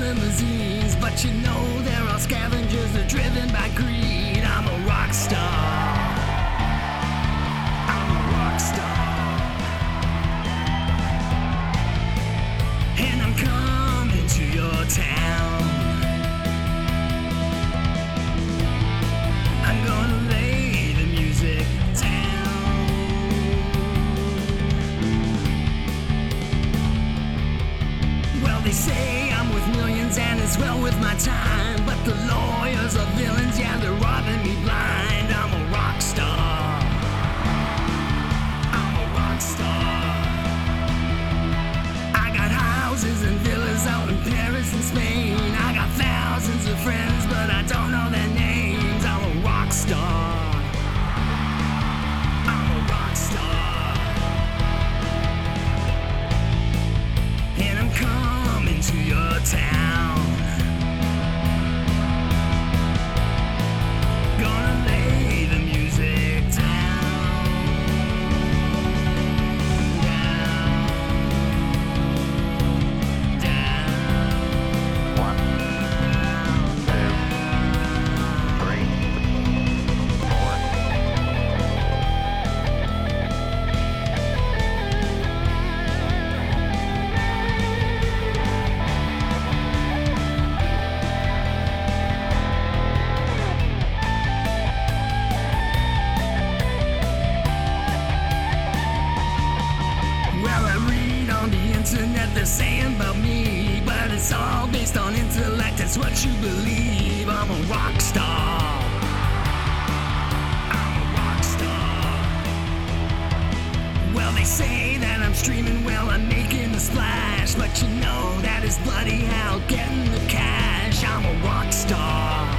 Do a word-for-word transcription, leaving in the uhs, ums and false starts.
limousines, but you know they're all scavengers, they're driven by greed. I'm a rock star. I'm a rock star. And I'm coming to your town. I'm gonna lay the music down. Well, they say I'm with millions and it's well with my time, but the lawyers are villains, yeah, they're robbing me blind. I'm a rock star. I'm a rock star. I got houses and villas out in Paris and Spain. I got thousands of friends, but I don't know their names. I'm a rock star. I'm a rock star. And I'm coming to your town. Gonna lay the music down. Down. Down. One, two, three, four. Well, I read on the internet they're saying about me, but it's all based on intellect, that's what you believe. I'm a rock star. I'm a rock star. Well, they say that I'm streaming, well, I'm making a splash, but you know that is bloody hell getting the cash. I'm a rock star.